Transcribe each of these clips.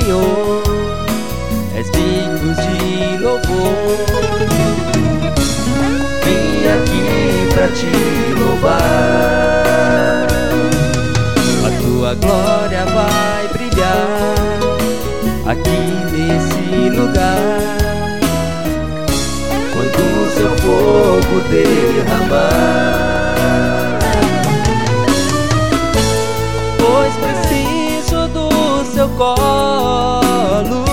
Senhor, és digno de louvor. Vim aqui pra te louvar, a tua glória vai brilhar aqui nesse lugar, quando o seu fogo derramar. Pois preciso do seu colo,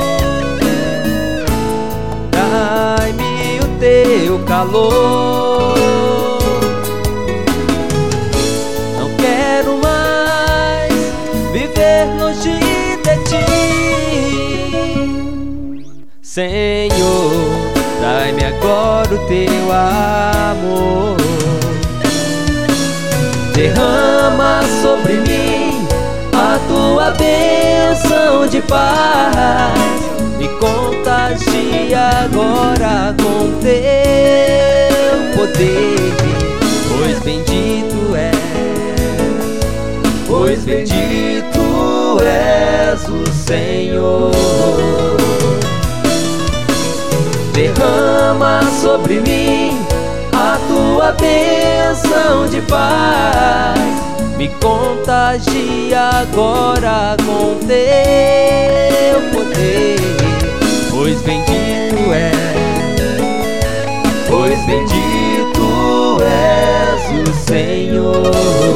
dai-me o teu calor. Não quero mais viver longe de ti, Senhor, dai-me agora o teu amor. Derrama sobre mim a tua bênção de paz, me contagia agora com teu poder. Pois bendito és o Senhor. Derrama sobre mim a tua bênção de paz, me contagia agora com teu poder. Pois bendito és o Senhor.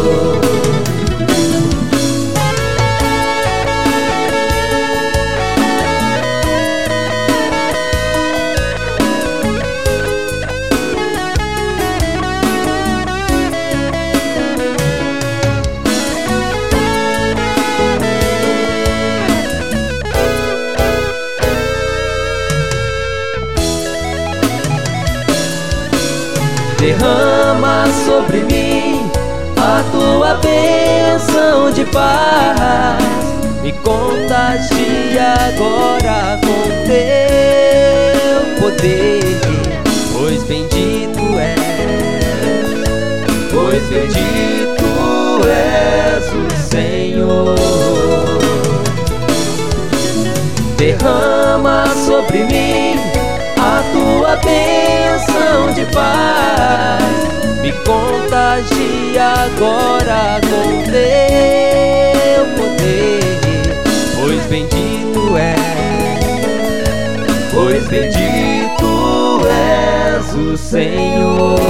Derrama sobre mim a tua bênção de paz, me contagia agora com teu poder. Pois bendito és o Senhor. Derrama sobre mim a tua bênção de paz, me contagia agora com teu poder. Pois bendito és o Senhor.